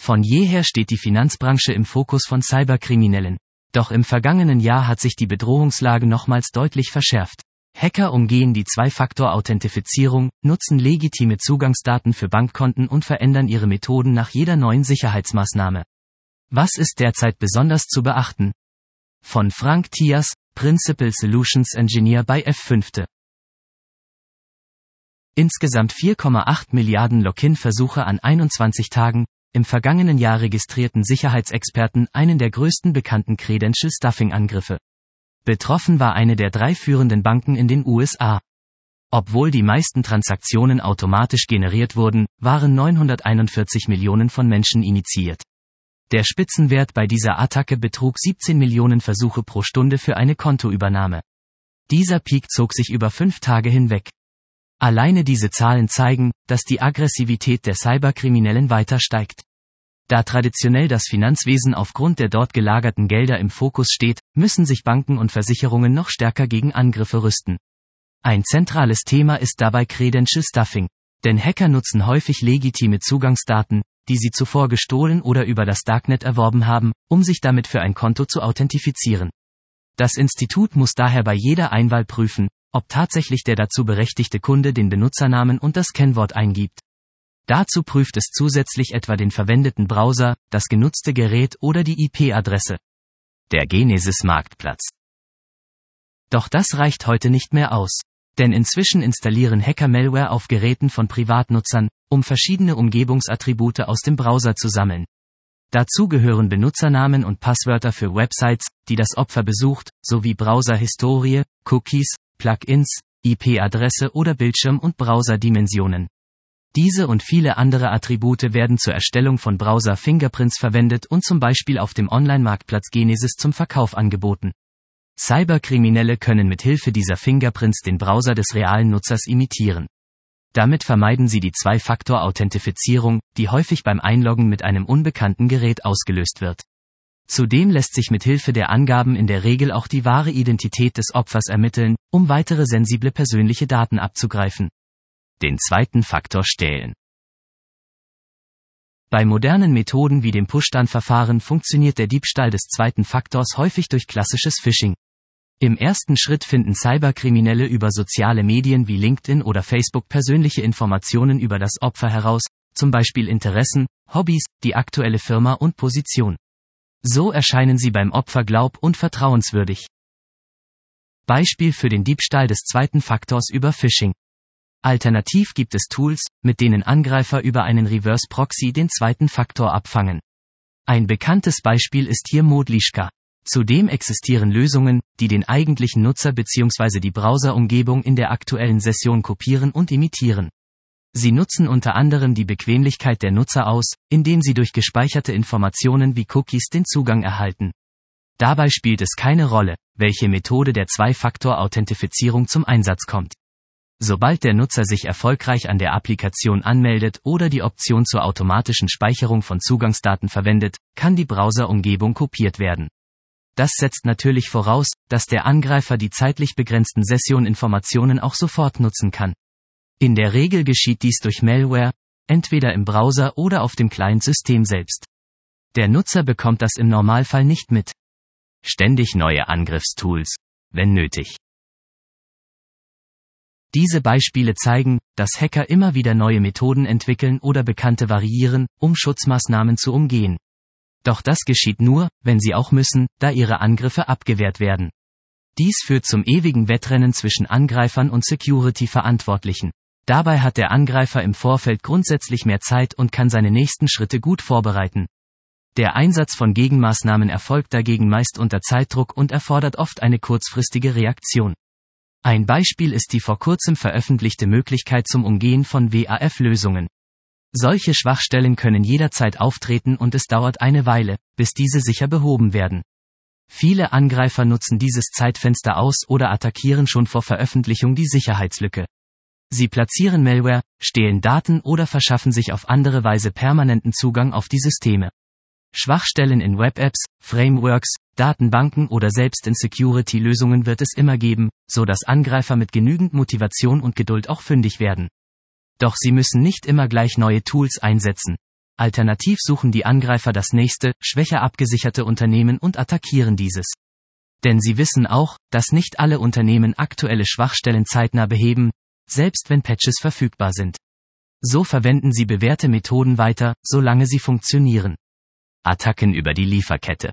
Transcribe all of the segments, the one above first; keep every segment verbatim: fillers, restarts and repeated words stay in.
Von jeher steht die Finanzbranche im Fokus von Cyberkriminellen. Doch im vergangenen Jahr hat sich die Bedrohungslage nochmals deutlich verschärft. Hacker umgehen die Zwei-Faktor-Authentifizierung, nutzen legitime Zugangsdaten für Bankkonten und verändern ihre Methoden nach jeder neuen Sicherheitsmaßnahme. Was ist derzeit besonders zu beachten? Von Frank Thias, Principal Solutions Engineer bei F fünf. Insgesamt vier Komma acht Milliarden Login-Versuche an einundzwanzig Tagen. Im vergangenen Jahr registrierten Sicherheitsexperten einen der größten bekannten Credential-Stuffing-Angriffe. Betroffen war eine der drei führenden Banken in den U S A. Obwohl die meisten Transaktionen automatisch generiert wurden, waren neunhunderteinundvierzig Millionen von Menschen initiiert. Der Spitzenwert bei dieser Attacke betrug siebzehn Millionen Versuche pro Stunde für eine Kontoübernahme. Dieser Peak zog sich über fünf Tage hinweg. Alleine diese Zahlen zeigen, dass die Aggressivität der Cyberkriminellen weiter steigt. Da traditionell das Finanzwesen aufgrund der dort gelagerten Gelder im Fokus steht, müssen sich Banken und Versicherungen noch stärker gegen Angriffe rüsten. Ein zentrales Thema ist dabei Credential Stuffing. Denn Hacker nutzen häufig legitime Zugangsdaten, die sie zuvor gestohlen oder über das Darknet erworben haben, um sich damit für ein Konto zu authentifizieren. Das Institut muss daher bei jeder Einwahl prüfen, ob tatsächlich der dazu berechtigte Kunde den Benutzernamen und das Kennwort eingibt. Dazu prüft es zusätzlich etwa den verwendeten Browser, das genutzte Gerät oder die I P-Adresse. Der Genesis-Marktplatz. Doch das reicht heute nicht mehr aus. Denn inzwischen installieren Hacker Malware auf Geräten von Privatnutzern, um verschiedene Umgebungsattribute aus dem Browser zu sammeln. Dazu gehören Benutzernamen und Passwörter für Websites, die das Opfer besucht, sowie Browser-Historie, Cookies, Plugins, I P-Adresse oder Bildschirm- und Browser-Dimensionen. Diese und viele andere Attribute werden zur Erstellung von Browser-Fingerprints verwendet und zum Beispiel auf dem Online-Marktplatz Genesis zum Verkauf angeboten. Cyberkriminelle können mit Hilfe dieser Fingerprints den Browser des realen Nutzers imitieren. Damit vermeiden sie die Zwei-Faktor-Authentifizierung, die häufig beim Einloggen mit einem unbekannten Gerät ausgelöst wird. Zudem lässt sich mit Hilfe der Angaben in der Regel auch die wahre Identität des Opfers ermitteln, um weitere sensible persönliche Daten abzugreifen. Den zweiten Faktor stehlen. Bei modernen Methoden wie dem Pushdown-Verfahren funktioniert der Diebstahl des zweiten Faktors häufig durch klassisches Phishing. Im ersten Schritt finden Cyberkriminelle über soziale Medien wie LinkedIn oder Facebook persönliche Informationen über das Opfer heraus, zum Beispiel Interessen, Hobbys, die aktuelle Firma und Position. So erscheinen sie beim Opfer glaub- und vertrauenswürdig. Beispiel für den Diebstahl des zweiten Faktors über Phishing. Alternativ gibt es Tools, mit denen Angreifer über einen Reverse Proxy den zweiten Faktor abfangen. Ein bekanntes Beispiel ist hier Modlishka. Zudem existieren Lösungen, die den eigentlichen Nutzer bzw. die Browserumgebung in der aktuellen Session kopieren und imitieren. Sie nutzen unter anderem die Bequemlichkeit der Nutzer aus, indem sie durch gespeicherte Informationen wie Cookies den Zugang erhalten. Dabei spielt es keine Rolle, welche Methode der Zwei-Faktor-Authentifizierung zum Einsatz kommt. Sobald der Nutzer sich erfolgreich an der Applikation anmeldet oder die Option zur automatischen Speicherung von Zugangsdaten verwendet, kann die Browserumgebung kopiert werden. Das setzt natürlich voraus, dass der Angreifer die zeitlich begrenzten Session-Informationen auch sofort nutzen kann. In der Regel geschieht dies durch Malware, entweder im Browser oder auf dem Client-System selbst. Der Nutzer bekommt das im Normalfall nicht mit. Ständig neue Angriffstools, wenn nötig. Diese Beispiele zeigen, dass Hacker immer wieder neue Methoden entwickeln oder bekannte variieren, um Schutzmaßnahmen zu umgehen. Doch das geschieht nur, wenn sie auch müssen, da ihre Angriffe abgewehrt werden. Dies führt zum ewigen Wettrennen zwischen Angreifern und Security-Verantwortlichen. Dabei hat der Angreifer im Vorfeld grundsätzlich mehr Zeit und kann seine nächsten Schritte gut vorbereiten. Der Einsatz von Gegenmaßnahmen erfolgt dagegen meist unter Zeitdruck und erfordert oft eine kurzfristige Reaktion. Ein Beispiel ist die vor kurzem veröffentlichte Möglichkeit zum Umgehen von W A F-Lösungen. Solche Schwachstellen können jederzeit auftreten und es dauert eine Weile, bis diese sicher behoben werden. Viele Angreifer nutzen dieses Zeitfenster aus oder attackieren schon vor Veröffentlichung die Sicherheitslücke. Sie platzieren Malware, stehlen Daten oder verschaffen sich auf andere Weise permanenten Zugang auf die Systeme. Schwachstellen in Web-Apps, Frameworks, Datenbanken oder selbst in Security-Lösungen wird es immer geben, so dass Angreifer mit genügend Motivation und Geduld auch fündig werden. Doch sie müssen nicht immer gleich neue Tools einsetzen. Alternativ suchen die Angreifer das nächste, schwächer abgesicherte Unternehmen und attackieren dieses. Denn sie wissen auch, dass nicht alle Unternehmen aktuelle Schwachstellen zeitnah beheben, selbst wenn Patches verfügbar sind. So verwenden sie bewährte Methoden weiter, solange sie funktionieren. Attacken über die Lieferkette.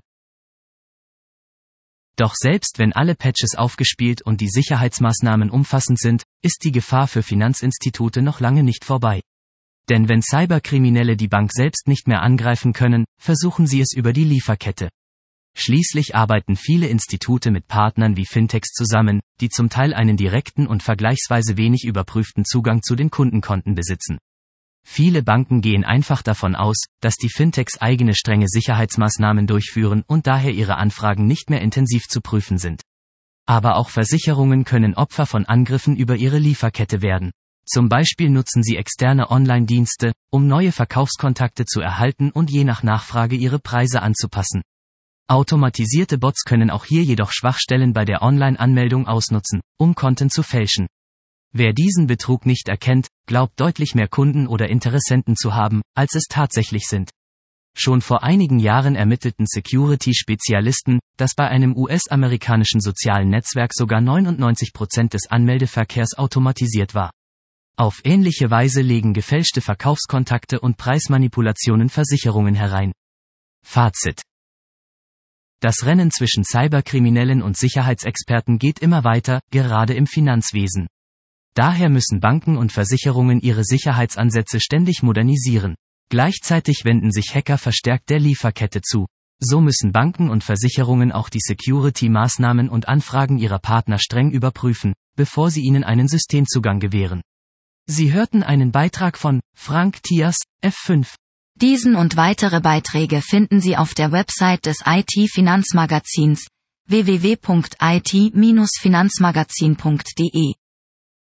Doch selbst wenn alle Patches aufgespielt und die Sicherheitsmaßnahmen umfassend sind, ist die Gefahr für Finanzinstitute noch lange nicht vorbei. Denn wenn Cyberkriminelle die Bank selbst nicht mehr angreifen können, versuchen sie es über die Lieferkette. Schließlich arbeiten viele Institute mit Partnern wie Fintechs zusammen, die zum Teil einen direkten und vergleichsweise wenig überprüften Zugang zu den Kundenkonten besitzen. Viele Banken gehen einfach davon aus, dass die Fintechs eigene strenge Sicherheitsmaßnahmen durchführen und daher ihre Anfragen nicht mehr intensiv zu prüfen sind. Aber auch Versicherungen können Opfer von Angriffen über ihre Lieferkette werden. Zum Beispiel nutzen sie externe Online-Dienste, um neue Verkaufskontakte zu erhalten und je nach Nachfrage ihre Preise anzupassen. Automatisierte Bots können auch hier jedoch Schwachstellen bei der Online-Anmeldung ausnutzen, um Konten zu fälschen. Wer diesen Betrug nicht erkennt, glaubt deutlich mehr Kunden oder Interessenten zu haben, als es tatsächlich sind. Schon vor einigen Jahren ermittelten Security-Spezialisten, dass bei einem U S-amerikanischen sozialen Netzwerk sogar neunundneunzig Prozent des Anmeldeverkehrs automatisiert war. Auf ähnliche Weise legen gefälschte Verkaufskontakte und Preismanipulationen Versicherungen herein. Fazit: Das Rennen zwischen Cyberkriminellen und Sicherheitsexperten geht immer weiter, gerade im Finanzwesen. Daher müssen Banken und Versicherungen ihre Sicherheitsansätze ständig modernisieren. Gleichzeitig wenden sich Hacker verstärkt der Lieferkette zu. So müssen Banken und Versicherungen auch die Security-Maßnahmen und Anfragen ihrer Partner streng überprüfen, bevor sie ihnen einen Systemzugang gewähren. Sie hörten einen Beitrag von Frank Thiers, F fünf. Diesen und weitere Beiträge finden Sie auf der Website des I T-Finanzmagazins w w w punkt i t Bindestrich finanzmagazin punkt d e.